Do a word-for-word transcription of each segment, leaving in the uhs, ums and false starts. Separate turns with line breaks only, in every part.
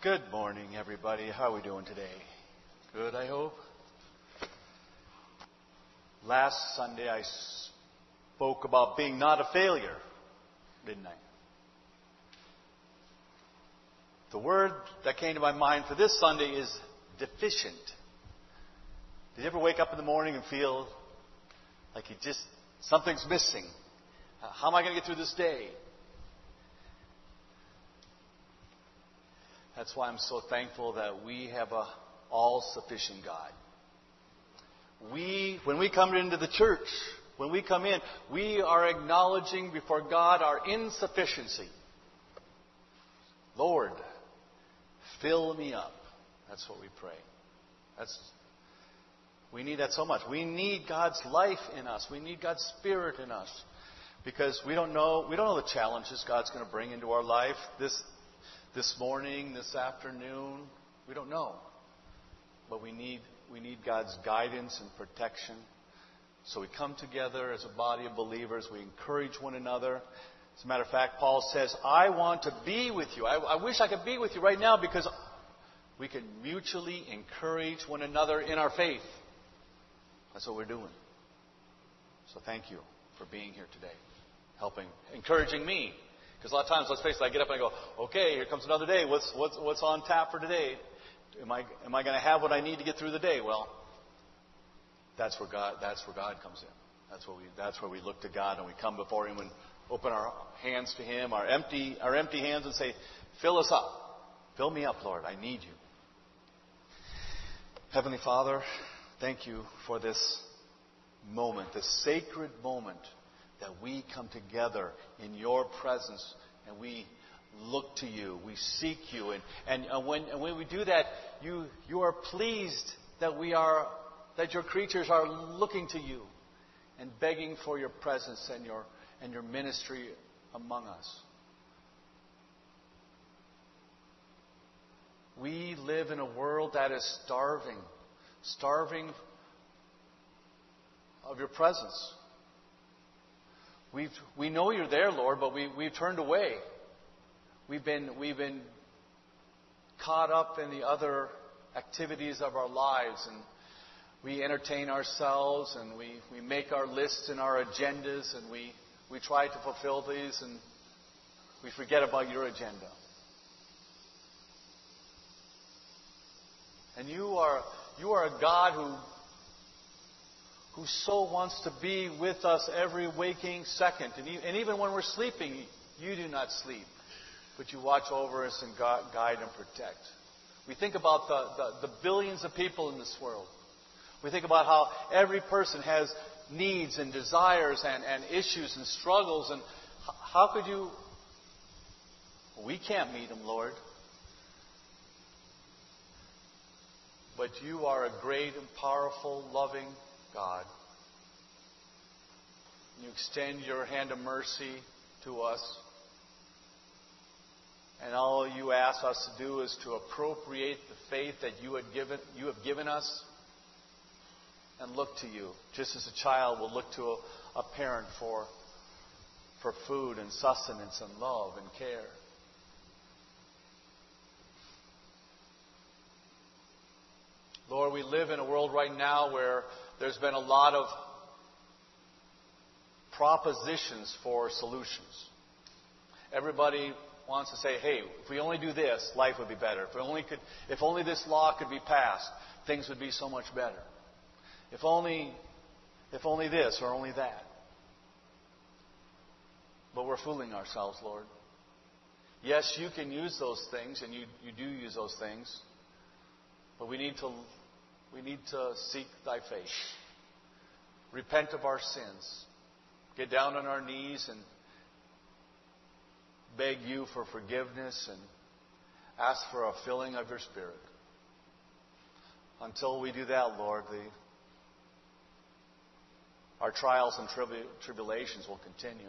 Good morning, everybody. How are we doing today? Good, I hope. Last Sunday I spoke about being not a failure, didn't I? The word that came to my mind for this Sunday is deficient. Did you ever wake up in the morning and feel like you just, something's missing? How am I going to get through this day? That's why I'm so thankful that we have a all-sufficient God. We, when we come into the church, when we come in, we are acknowledging before God our insufficiency. Lord, fill me up. That's what we pray. That's, we need that so much. We need God's life in us. We need God's Spirit in us. Because we don't know, we don't know the challenges God's going to bring into our life this This morning, this afternoon, we don't know. But we need we need God's guidance and protection. So we come together as a body of believers. We encourage one another. As a matter of fact, Paul says, I want to be with you. I, I wish I could be with you right now because we can mutually encourage one another in our faith. That's what we're doing. So thank you for being here today, helping, encouraging me. Because a lot of times, let's face it, I get up and I go, okay, here comes another day. What's what's what's on tap for today? Am I am I going to have what I need to get through the day? Well, that's where God that's where God comes in. That's where we that's where we look to God and we come before Him and open our hands to Him, our empty our empty hands, and say, fill us up, fill me up, Lord. I need you. Heavenly Father, thank you for this moment, this sacred moment, that we come together in your presence and we look to you, we seek you. And, and, and, when, and when we do that, you, you are pleased that we are, that your creatures are looking to you and begging for your presence and your, and your ministry among us. We live in a world that is starving, starving of your presence. We've, we know you're there, Lord, but we, we've turned away. We've been, we've been caught up in the other activities of our lives, and we entertain ourselves, and we, we make our lists and our agendas, and we, we try to fulfill these, and we forget about your agenda. And you are, you are a God who who so wants to be with us every waking second. And, e- and even when we're sleeping, you do not sleep, but you watch over us and gu- guide and protect. We think about the, the, the billions of people in this world. We think about how every person has needs and desires and, and issues and struggles. And h- how could you... We can't meet them, Lord. But you are a great and powerful, loving God. You extend your hand of mercy to us. And all you ask us to do is to appropriate the faith that you, had given, you have given us and look to you. Just as a child will look to a, a parent for, for food and sustenance and love and care. Lord, we live in a world right now where there's been a lot of propositions for solutions. Everybody wants to say, hey, if we only do this, life would be better. If we only could, if only this law could be passed, things would be so much better. If only, if only this or only that. But we're fooling ourselves, Lord. Yes, you can use those things, and you, you do use those things. But we need to we need to seek thy face. Repent of our sins. Get down on our knees and beg you for forgiveness and ask for a filling of your Spirit. Until we do that, Lord, the, our trials and tribu- tribulations will continue.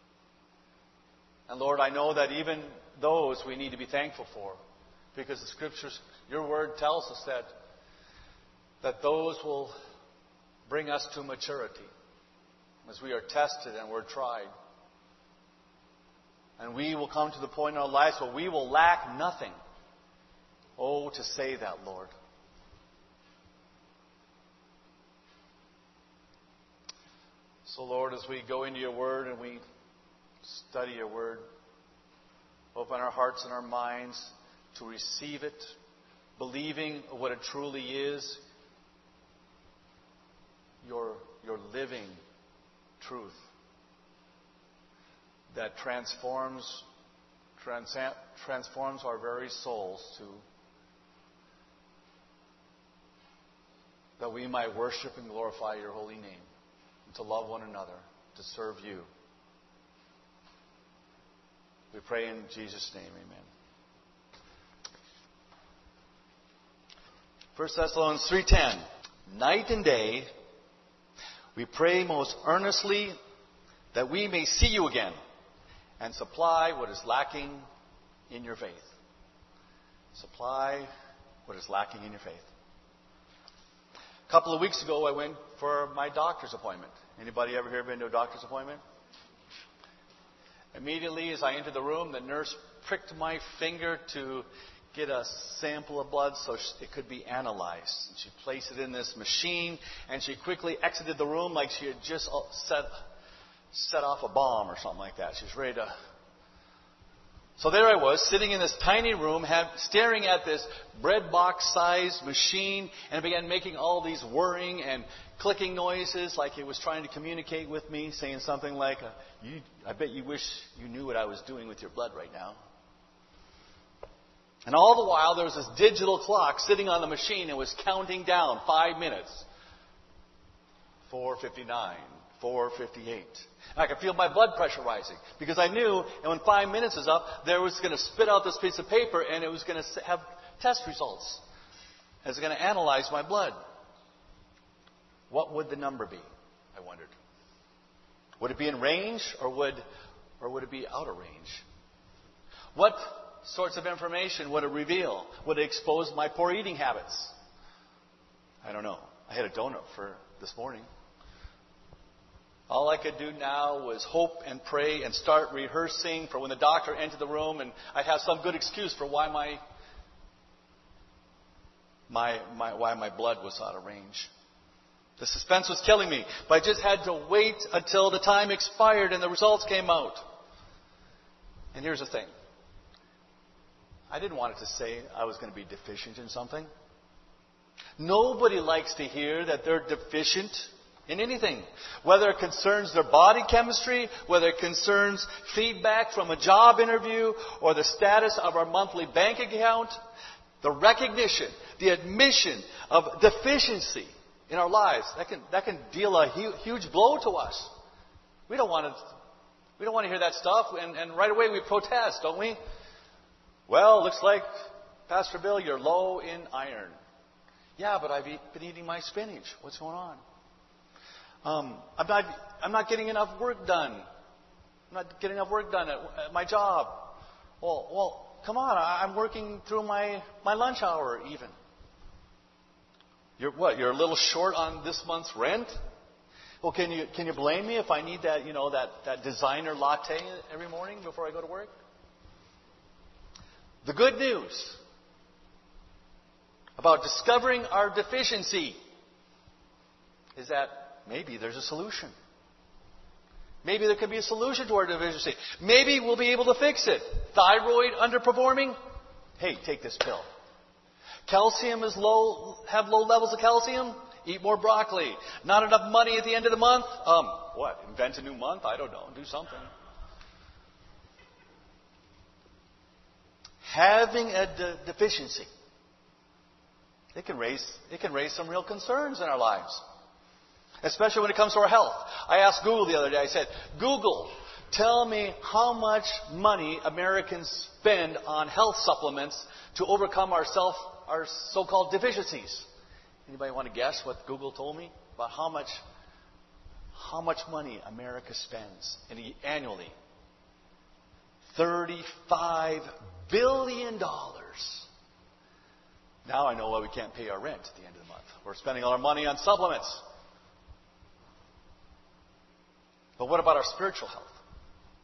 And Lord, I know that even those we need to be thankful for. Because the Scriptures, your Word tells us that, that those will bring us to maturity as we are tested and we're tried. And we will come to the point in our lives where we will lack nothing. Oh, to say that, Lord. So, Lord, as we go into your word and we study your word, open our hearts and our minds to receive it, believing what it truly is, your, your living truth that transforms, trans- transforms our very souls to that we might worship and glorify your holy name, and to love one another, to serve you. We pray in Jesus' name, amen. First Thessalonians three ten. Night and day we pray most earnestly that we may see you again and supply what is lacking in your faith. Supply what is lacking in your faith. A couple of weeks ago, I went for my doctor's appointment. Anybody ever here been to a doctor's appointment? Immediately as I entered the room, the nurse pricked my finger to get a sample of blood so it could be analyzed. And she placed it in this machine, and she quickly exited the room like she had just set, set off a bomb or something like that. She was ready to... So there I was, sitting in this tiny room, have, staring at this bread box-sized machine, and it began making all these whirring and clicking noises like it was trying to communicate with me, saying something like, you, I bet you wish you knew what I was doing with your blood right now. And all the while, there was this digital clock sitting on the machine and was counting down five minutes. four fifty-nine, four fifty-eight. And I could feel my blood pressure rising because I knew, and when five minutes is up, there was going to spit out this piece of paper and it was going to have test results. It was going to analyze my blood. What would the number be? I wondered. Would it be in range or would, or would it be out of range? What sorts of information would it reveal? Would it expose my poor eating habits? I don't know. I had a donut for this morning. All I could do now was hope and pray and start rehearsing for when the doctor entered the room, and I'd have some good excuse for why my, my, my, why my blood was out of range. The suspense was killing me, but I just had to wait until the time expired and the results came out. And here's the thing. I didn't want it to say I was going to be deficient in something. Nobody likes to hear that they're deficient in anything. Whether it concerns their body chemistry, whether it concerns feedback from a job interview, or the status of our monthly bank account, the recognition, the admission of deficiency in our lives, that can, that can deal a hu- huge blow to us. We don't want to, we don't want to hear that stuff, and, and right away we protest, don't we? Well, looks like, Pastor Bill, you're low in iron. Yeah, but I've eat, been eating my spinach. What's going on? Um, I'm not, I'm not getting enough work done. I'm not getting enough work done at, at my job. Well, well, come on. I, I'm working through my, my lunch hour even. You're what? You're a little short on this month's rent? Well, can you, can you blame me if I need that, you know, that, that designer latte every morning before I go to work? The good news about discovering our deficiency is that maybe there's a solution. Maybe there could be a solution to our deficiency. Maybe we'll be able to fix it. Thyroid underperforming? Hey, take this pill. Calcium is low, have low levels of calcium? Eat more broccoli. Not enough money at the end of the month? Um, what? Invent a new month? I don't know. Do something. Having a de- deficiency, it can raise it can raise some real concerns in our lives, especially when it comes to our health. I asked Google the other day. I said, Google, tell me how much money Americans spend on health supplements to overcome our self our so-called deficiencies. Anybody want to guess what Google told me about how much how much money America spends annually? thirty-five billion dollars. Now I know why we can't pay our rent at the end of the month. We're spending all our money on supplements. But what about our spiritual health?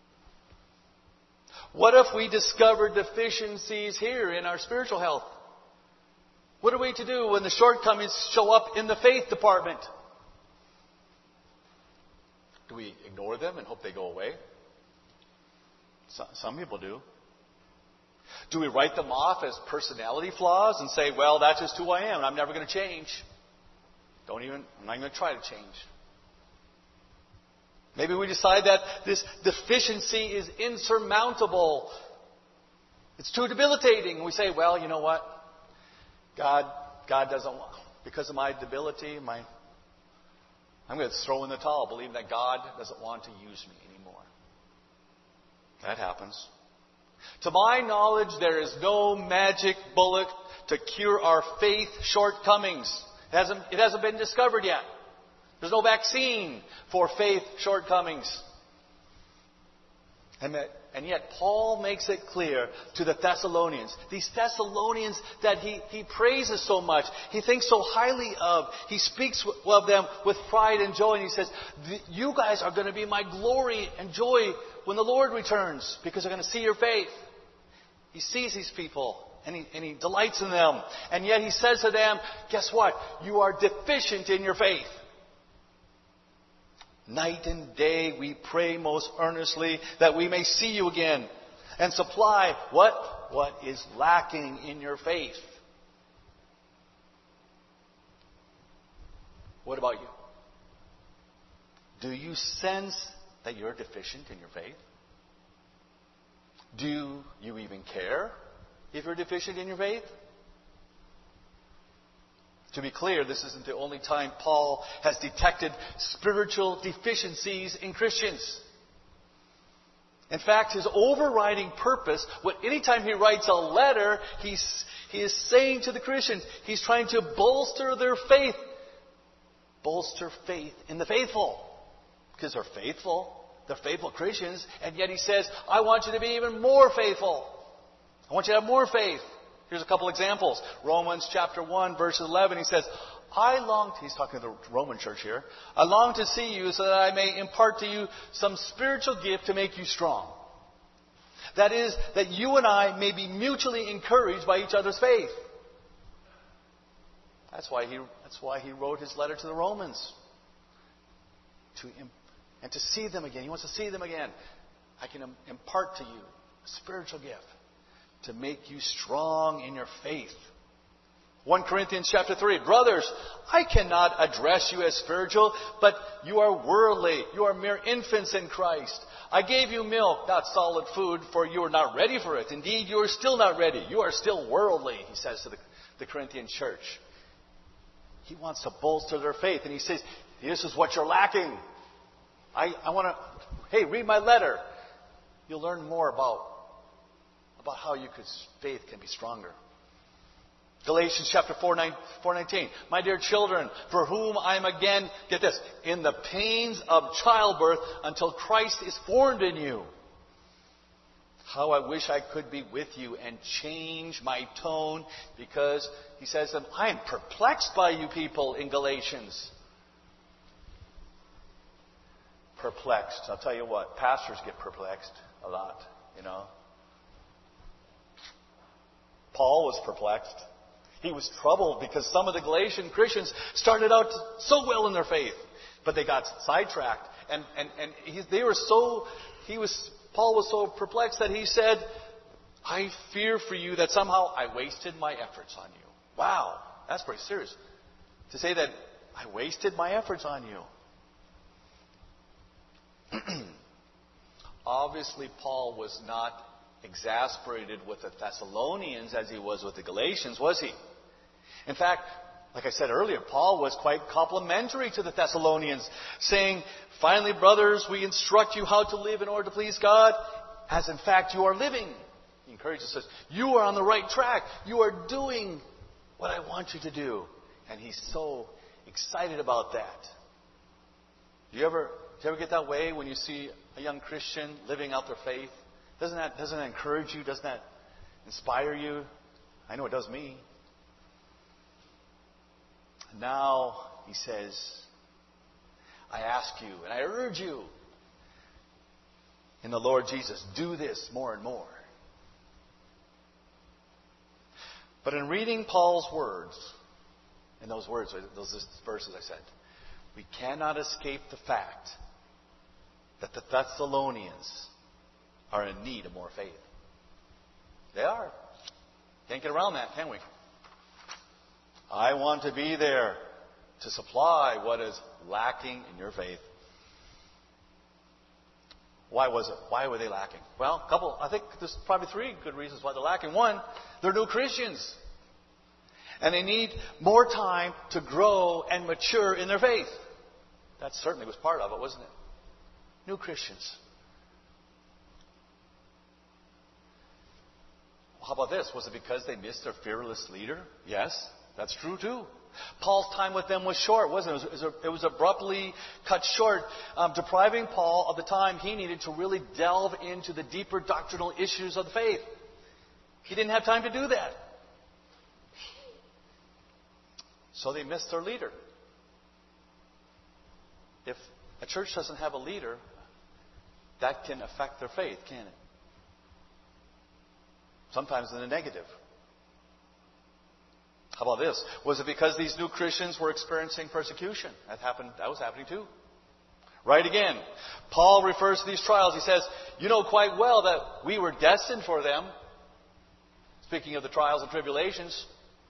What if we discovered deficiencies here in our spiritual health? What are we to do when the shortcomings show up in the faith department? Do we ignore them and hope they go away? So, some people do. Do we write them off as personality flaws and say, well, that's just who I am and I'm never going to change? Don't even, I'm not going to try to change. Maybe we decide that this deficiency is insurmountable. It's too debilitating. We say, well, you know what? God, God doesn't want, because of my debility, my, I'm going to throw in the towel, believing that God doesn't want to use me anymore. That happens. To my knowledge, there is no magic bullet to cure our faith shortcomings. It hasn't, it hasn't been discovered yet. There's no vaccine for faith shortcomings. And, that, and yet Paul makes it clear to the Thessalonians, these Thessalonians that he, he praises so much, he thinks so highly of, he speaks of them with pride and joy, and he says, you guys are going to be my glory and joy when the Lord returns, because they're going to see your faith. He sees these people, and he, and he delights in them. And yet he says to them, guess what? You are deficient in your faith. Night and day we pray most earnestly that we may see you again and supply what? What is lacking in your faith. What about you? Do you sense that you're deficient in your faith? Do you even care if you're deficient in your faith? To be clear, this isn't the only time Paul has detected spiritual deficiencies in Christians. In fact, his overriding purpose, what anytime he writes a letter, he's, he is saying to the Christians, he's trying to bolster their faith. Bolster faith in the faithful. Because they're faithful. They're faithful Christians. And yet he says, I want you to be even more faithful. I want you to have more faith. Here's a couple examples. Romans chapter one, verse eleven, he says, I long, to, he's talking to the Roman church here, I long to see you so that I may impart to you some spiritual gift to make you strong. That is, that you and I may be mutually encouraged by each other's faith. That's why he, that's why he wrote his letter to the Romans. To, and to see them again. He wants to see them again. I can impart to you a spiritual gift to make you strong in your faith. First Corinthians chapter three. Brothers, I cannot address you as spiritual, but you are worldly. You are mere infants in Christ. I gave you milk, not solid food, for you are not ready for it. Indeed, you are still not ready. You are still worldly, he says to the, the Corinthian church. He wants to bolster their faith. And he says, this is what you're lacking. I, I want to, hey, read my letter. You'll learn more about about how you could, faith can be stronger. Galatians chapter four, nineteen. My dear children, for whom I am again, get this, in the pains of childbirth until Christ is formed in you. How I wish I could be with you and change my tone, because he says, I am perplexed by you people in Galatians. Perplexed. I'll tell you what, pastors get perplexed a lot, you know. Paul was perplexed. He was troubled because some of the Galatian Christians started out so well in their faith, but they got sidetracked. And, and, and he, they were so, he was, Paul was so perplexed that he said, I fear for you that somehow I wasted my efforts on you. Wow, that's pretty serious. To say that I wasted my efforts on you. Obviously, Paul was not exasperated with the Thessalonians as he was with the Galatians, was he? In fact, like I said earlier, Paul was quite complimentary to the Thessalonians, saying, finally, brothers, we instruct you how to live in order to please God, as in fact you are living. He encourages us, you are on the right track. You are doing what I want you to do. And he's so excited about that. Do you ever, do you ever get that way when you see a young Christian living out their faith? Doesn't that, doesn't that encourage you? Doesn't that inspire you? I know it does me. Now, he says, I ask you and I urge you in the Lord Jesus, do this more and more. But in reading Paul's words, in those words, those verses I said, we cannot escape the fact that the Thessalonians are in need of more faith. They are. Can't get around that, can we? I want to be there to supply what is lacking in your faith. Why was it? Why were they lacking? Well, a couple, I think there's probably three good reasons why they're lacking. One, they're new Christians. And they need more time to grow and mature in their faith. That certainly was part of it, wasn't it? New Christians. How about this? Was it because they missed their fearless leader? Yes, that's true too. Paul's time with them was short, wasn't it? It was, it was, it was abruptly cut short, um, depriving Paul of the time he needed to really delve into the deeper doctrinal issues of the faith. He didn't have time to do that. So they missed their leader. If a church doesn't have a leader, that can affect their faith, can it? Sometimes in the negative. How about this? Was it because these new Christians were experiencing persecution? That happened. That was happening too. Right again. Paul refers to these trials. He says, you know quite well that we were destined for them. Speaking of the trials and tribulations.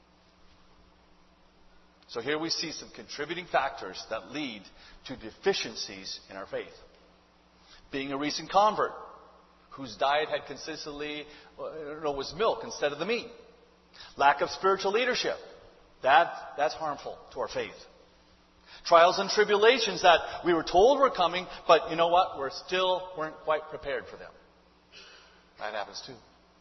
So here we see some contributing factors that lead to deficiencies in our faith. Being a recent convert whose diet had consistently, you know, was milk instead of the meat. Lack of spiritual leadership. That, that's harmful to our faith. Trials and tribulations that we were told were coming, but you know what? We still weren't quite prepared for them. That happens too.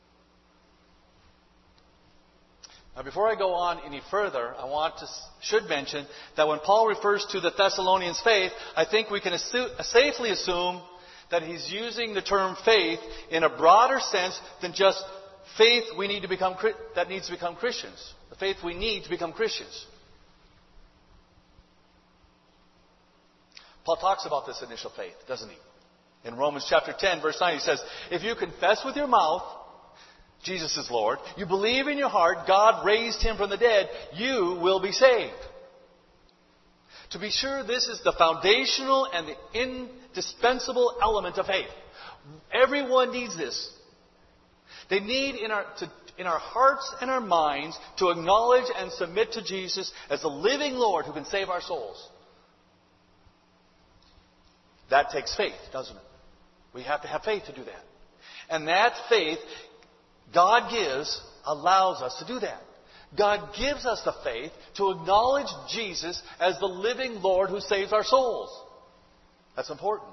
Now, before I go on any further, I want to should mention that when Paul refers to the Thessalonians' faith, I think we can assu- safely assume that he's using the term faith in a broader sense than just faith we need to become that needs to become Christians. The faith we need to become Christians. Paul talks about this initial faith, doesn't he? In Romans chapter ten, verse nine, he says, if you confess with your mouth Jesus is Lord, you believe in your heart God raised him from the dead, you will be saved. To be sure, this is the foundational and the indispensable element of faith. Everyone needs this. They need in our, to, in our hearts and our minds to acknowledge and submit to Jesus as the living Lord who can save our souls. That takes faith, doesn't it? We have to have faith to do that. And that faith God gives, allows us to do that. God gives us the faith to acknowledge Jesus as the living Lord who saves our souls. That's important.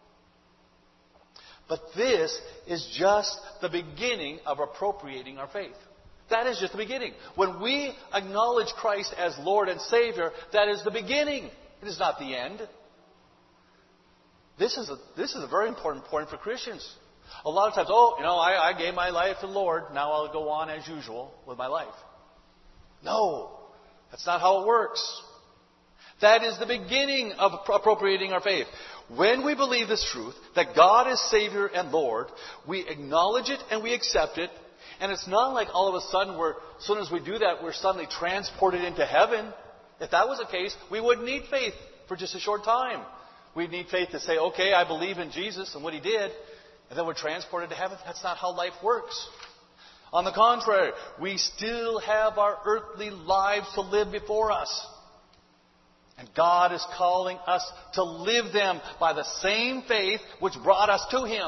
But this is just the beginning of appropriating our faith. That is just the beginning. When we acknowledge Christ as Lord and Savior, that is the beginning. It is not the end. This is a, this is a very important point for Christians. A lot of times, oh, you know, I, I gave my life to the Lord. Now I'll go on as usual with my life. No, that's not how it works. That is the beginning of appropriating our faith. When we believe this truth, that God is Savior and Lord, we acknowledge it and we accept it. And it's not like all of a sudden, we're, as soon as we do that, we're suddenly transported into heaven. If that was the case, we wouldn't need faith for just a short time. We'd need faith to say, okay, I believe in Jesus and what He did. And then we're transported to heaven. That's not how life works. On the contrary, we still have our earthly lives to live before us. And God is calling us to live them by the same faith which brought us to Him.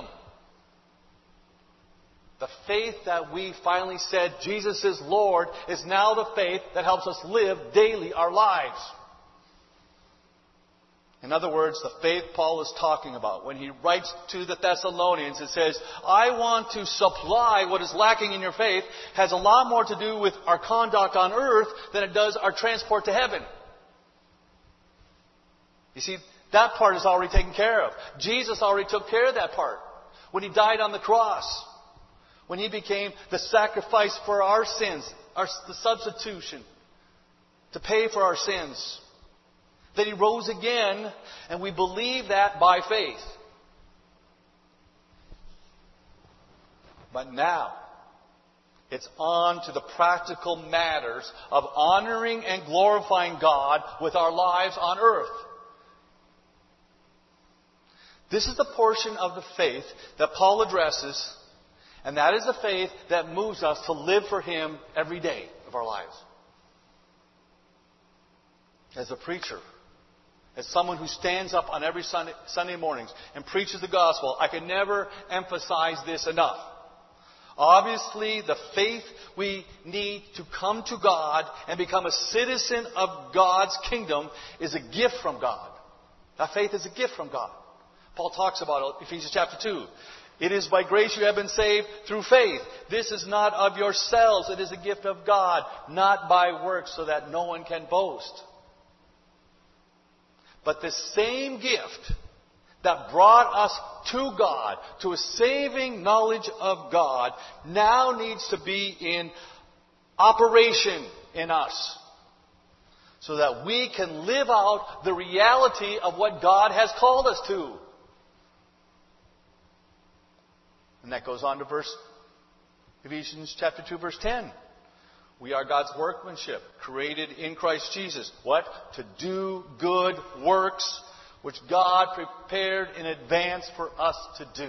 The faith that we finally said Jesus is Lord is now the faith that helps us live daily our lives. In other words, the faith Paul is talking about when he writes to the Thessalonians and says, I want to supply what is lacking in your faith, has a lot more to do with our conduct on earth than it does our transport to heaven. You see, that part is already taken care of. Jesus already took care of that part when He died on the cross. When He became the sacrifice for our sins, our, the substitution to pay for our sins. That He rose again, and we believe that by faith. But now, It's on to the practical matters of honoring and glorifying God with our lives on earth. This is the portion of the faith that Paul addresses, and that is the faith that moves us to live for Him every day of our lives. As a preacher, as someone who stands up on every Sunday, Sunday mornings and preaches the gospel, I can never emphasize this enough. Obviously, the faith we need to come to God and become a citizen of God's kingdom is a gift from God. That faith is a gift from God. Paul talks about it in Ephesians chapter two. It is by grace you have been saved through faith. This is not of yourselves. It is a gift of God, not by works, so that no one can boast. But the same gift that brought us to God, to a saving knowledge of God, now needs to be in operation in us, so that we can live out the reality of what God has called us to. And that goes on to verse Ephesians chapter two, verse ten. We are God's workmanship, created in Christ Jesus. What? To do good works, which God prepared in advance for us to do.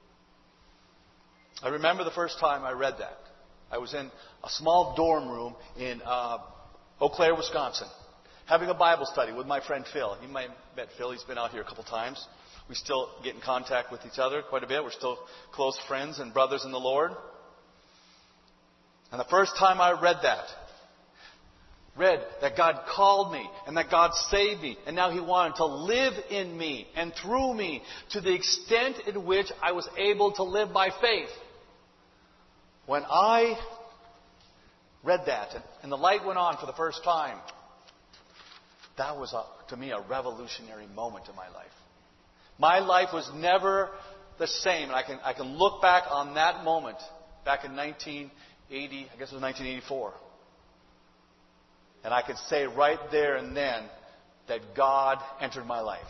I remember the first time I read that. I was in a small dorm room in uh, Eau Claire, Wisconsin, having a Bible study with my friend Phil. You might have met Phil. He's been out here a couple times. We still get in contact with each other quite a bit. We're still close friends and brothers in the Lord. And the first time I read that, read that God called me and that God saved me, and now He wanted to live in me and through me to the extent in which I was able to live by faith. When I read that and the light went on for the first time, that was, a, to me, a revolutionary moment in my life. My life was never the same. And I can, I can look back on that moment, back in nineteen eighty, I guess it was nineteen eighty-four. And I can say right there and then that God entered my life.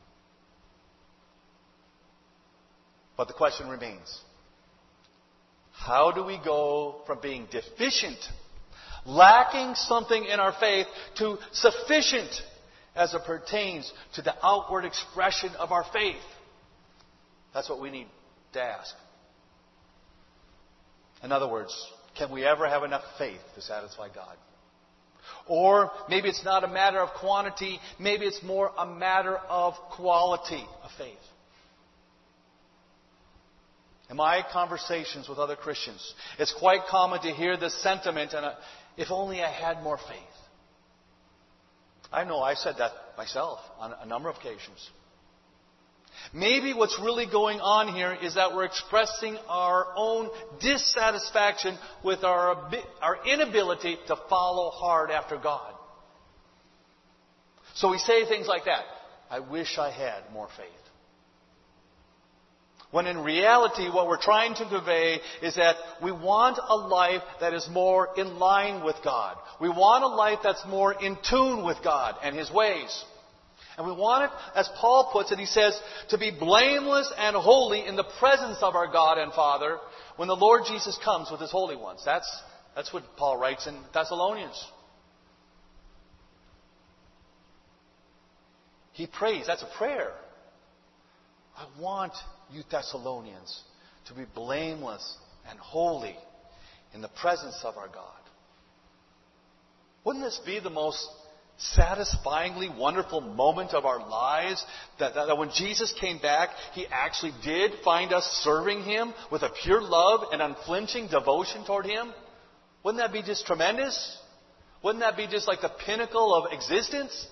But the question remains, how do we go from being deficient, lacking something in our faith, to sufficient as it pertains to the outward expression of our faith? That's what we need to ask. In other words, can we ever have enough faith to satisfy God? Or maybe it's not a matter of quantity, maybe it's more a matter of quality of faith. In my conversations with other Christians, it's quite common to hear this sentiment, and if only I had more faith. I know I said that myself on a number of occasions. Maybe what's really going on here is that we're expressing our own dissatisfaction with our, our inability to follow hard after God. So we say things like that. I wish I had more faith. When in reality, what we're trying to convey is that we want a life that is more in line with God. We want a life that's more in tune with God and His ways. And we want it, as Paul puts it, he says, to be blameless and holy in the presence of our God and Father when the Lord Jesus comes with His holy ones. That's, that's what Paul writes in Thessalonians. He prays. That's a prayer. I want you Thessalonians to be blameless and holy in the presence of our God. Wouldn't this be the most satisfyingly wonderful moment of our lives? That, that, that when Jesus came back, He actually did find us serving Him with a pure love and unflinching devotion toward Him? Wouldn't that be just tremendous? Wouldn't that be just like the pinnacle of existence?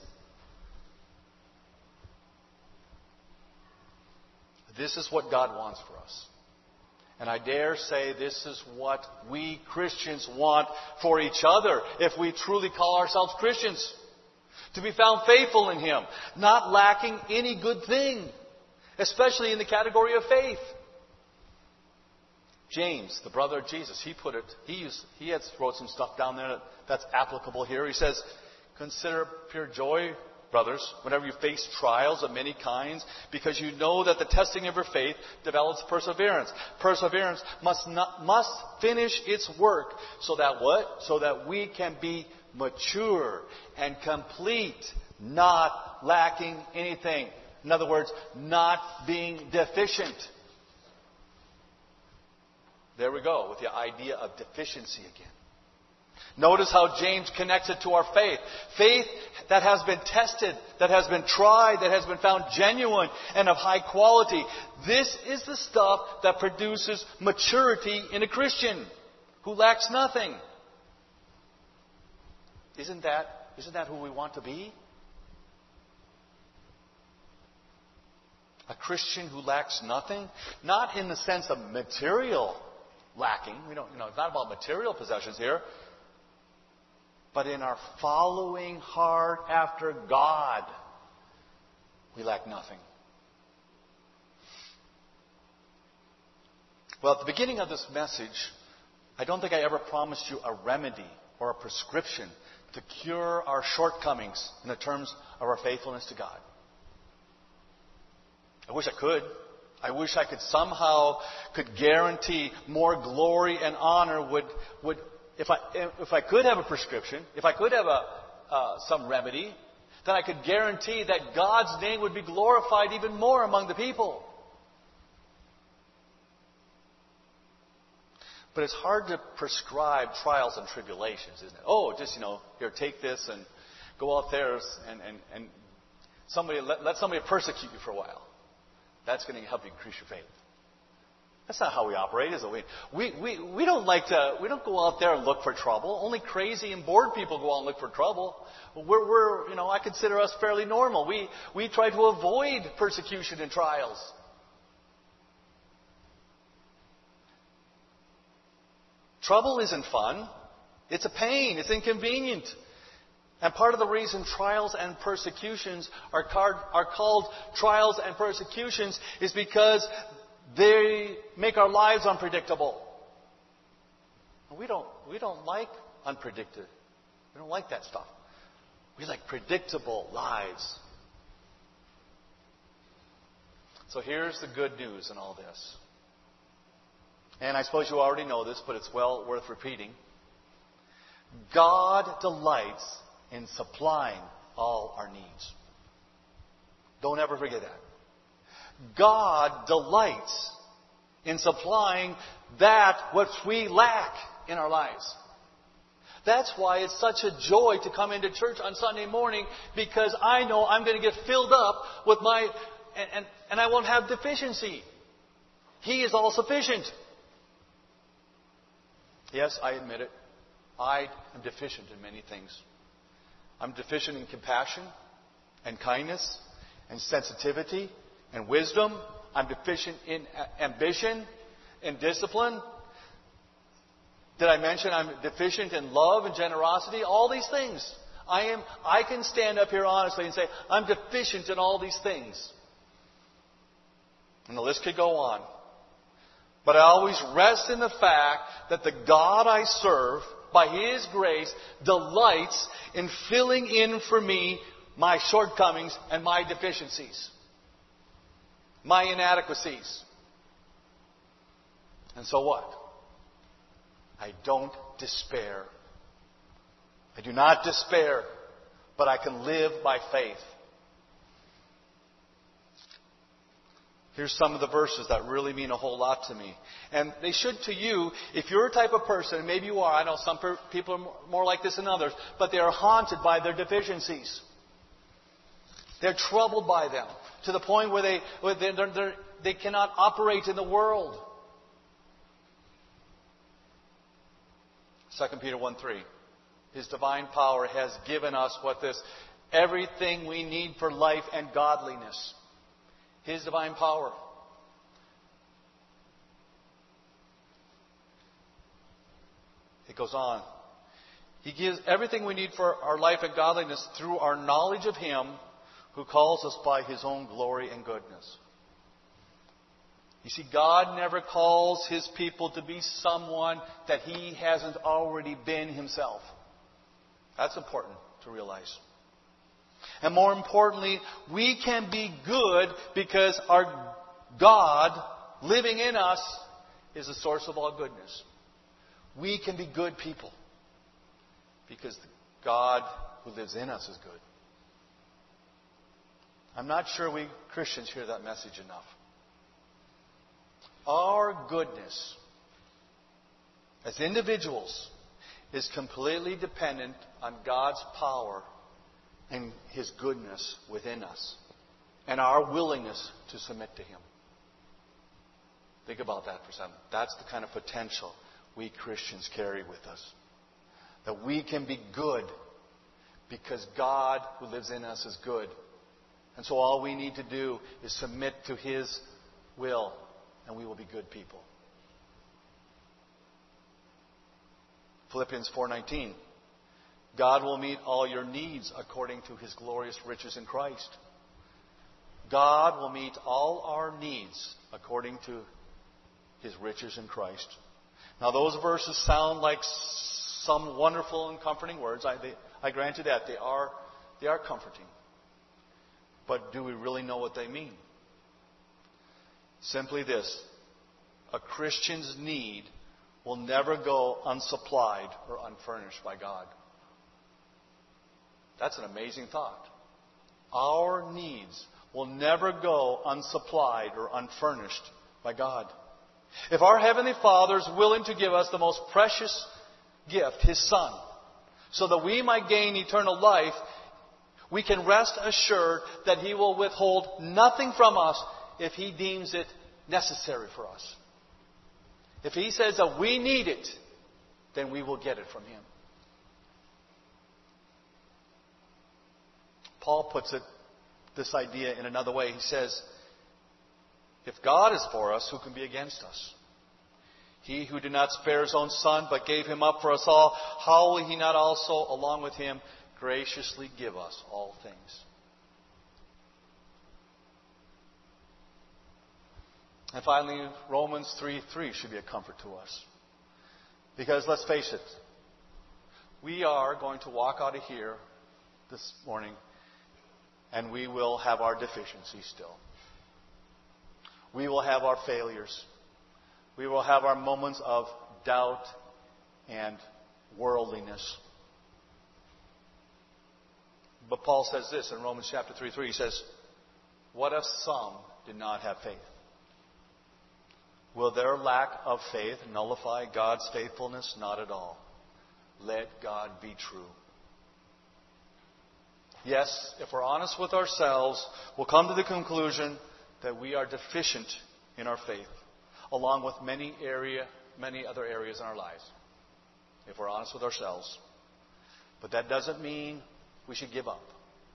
This is what God wants for us. And I dare say this is what we Christians want for each other if we truly call ourselves Christians. To be found faithful in Him, not lacking any good thing, especially in the category of faith. James, the brother of Jesus, he put it, he used, he had wrote some stuff down there that's applicable here. He says, consider pure joy, brothers, whenever you face trials of many kinds, because you know that the testing of your faith develops perseverance. Perseverance must not, must finish its work, so that what? So that we can be mature and complete, not lacking anything. In other words, not being deficient. There we go with the idea of deficiency again. Notice how James connects it to our faith. Faith that has been tested, that has been tried, that has been found genuine and of high quality. This is the stuff that produces maturity in a Christian who lacks nothing. Isn't that, isn't that who we want to be? A Christian who lacks nothing? Not in the sense of material lacking. We don't, you know, it's not about material possessions here. But in our following hard after God, we lack nothing. Well, at the beginning of this message, I don't think I ever promised you a remedy or a prescription to cure our shortcomings in the terms of our faithfulness to God. I wish I could. I wish I could somehow could guarantee more glory and honor would would If I, if I could have a prescription, if I could have a, uh, some remedy, then I could guarantee that God's name would be glorified even more among the people. But it's hard to prescribe trials and tribulations, isn't it? Oh, just, you know, here, take this and go out there and, and, and somebody let, let somebody persecute you for a while. That's going to help you increase your faith. That's not how we operate, is it? We, we, we, we don't like to, we don't go out there and look for trouble. Only crazy and bored people go out and look for trouble. We're, we're, you know, I consider us fairly normal. We, we try to avoid persecution and trials. Trouble isn't fun. It's a pain. It's inconvenient. And part of the reason trials and persecutions are, card, are called trials and persecutions is because they make our lives unpredictable. We don't, we don't like unpredicted. We don't like that stuff. We like predictable lives. So here's the good news in all this. And I suppose you already know this, but it's well worth repeating. God delights in supplying all our needs. Don't ever forget that. God delights in supplying that which we lack in our lives. That's why it's such a joy to come into church on Sunday morning, because I know I'm going to get filled up with my, and, and, and I won't have deficiency. He is all sufficient. Yes, I admit it. I am deficient in many things. I'm deficient in compassion and kindness and sensitivity and wisdom. I'm deficient in ambition and discipline. Did I mention I'm deficient in love and generosity? All these things. I am. I can stand up here honestly and say, I'm deficient in all these things. And the list could go on. But I always rest in the fact that the God I serve, by His grace, delights in filling in for me my shortcomings and my deficiencies, my inadequacies. And so what? I don't despair. I do not despair, but I can live by faith. Here's some of the verses that really mean a whole lot to me. And they should to you, if you're a type of person, and maybe you are, I know some per- people are more like this than others, but they are haunted by their deficiencies. They're troubled by them to the point where they, where they're, they're, they cannot operate in the world. Second Peter one three. His divine power has given us what this, everything we need for life and godliness. His divine power. It goes on. He gives everything we need for our life and godliness through our knowledge of Him who calls us by His own glory and goodness. You see, God never calls His people to be someone that He hasn't already been Himself. That's important to realize. And more importantly, we can be good because our God living in us is the source of all goodness. We can be good people because the God who lives in us is good. I'm not sure we Christians hear that message enough. Our goodness as individuals is completely dependent on God's power and His goodness within us and our willingness to submit to Him. Think about that for a second. That's the kind of potential we Christians carry with us. That we can be good because God who lives in us is good. And so all we need to do is submit to His will, and we will be good people. Philippians four nineteen. God will meet all your needs according to His glorious riches in Christ. God will meet all our needs according to His riches in Christ. Now those verses sound like some wonderful and comforting words. I, they, I grant you that. They are, they are comforting. But do we really know what they mean? Simply this. A Christian's need will never go unsupplied or unfurnished by God. That's an amazing thought. Our needs will never go unsupplied or unfurnished by God. If our Heavenly Father is willing to give us the most precious gift, His Son, so that we might gain eternal life, we can rest assured that He will withhold nothing from us if He deems it necessary for us. If He says that we need it, then we will get it from Him. Paul puts it, this idea in another way. He says, if God is for us, who can be against us? He who did not spare His own Son, but gave Him up for us all, how will He not also, along with Him, graciously give us all things? And finally, Romans three three should be a comfort to us. Because let's face it, we are going to walk out of here this morning and we will have our deficiencies still. We will have our failures. We will have our moments of doubt and worldliness. But Paul says this in Romans chapter three three. He says, what if some did not have faith? Will their lack of faith nullify God's faithfulness? Not at all. Let God be true. Yes, if we're honest with ourselves, we'll come to the conclusion that we are deficient in our faith, along with many area, many other areas in our lives, if we're honest with ourselves. But that doesn't mean we should give up.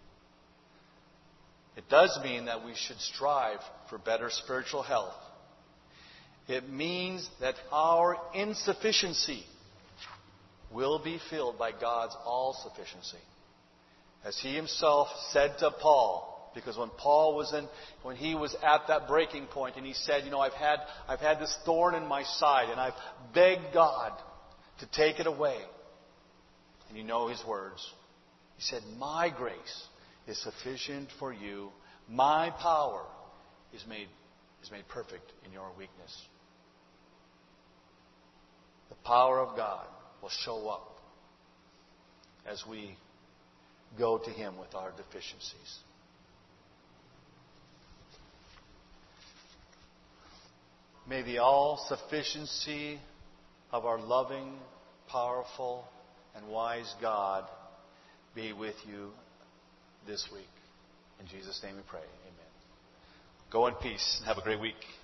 It does mean that we should strive for better spiritual health. It means that our insufficiency will be filled by God's all-sufficiency. As He Himself said to Paul, because when Paul was in, when he was at that breaking point, and he said, you know, I've had, I've had this thorn in my side, and I've begged God to take it away. And you know his words. He said, my grace is sufficient for you. My power is made, is made perfect in your weakness. The power of God will show up as we go to Him with our deficiencies. May the all-sufficiency of our loving, powerful, and wise God be with you this week. In Jesus' name we pray. Amen. Go in peace and have a great week.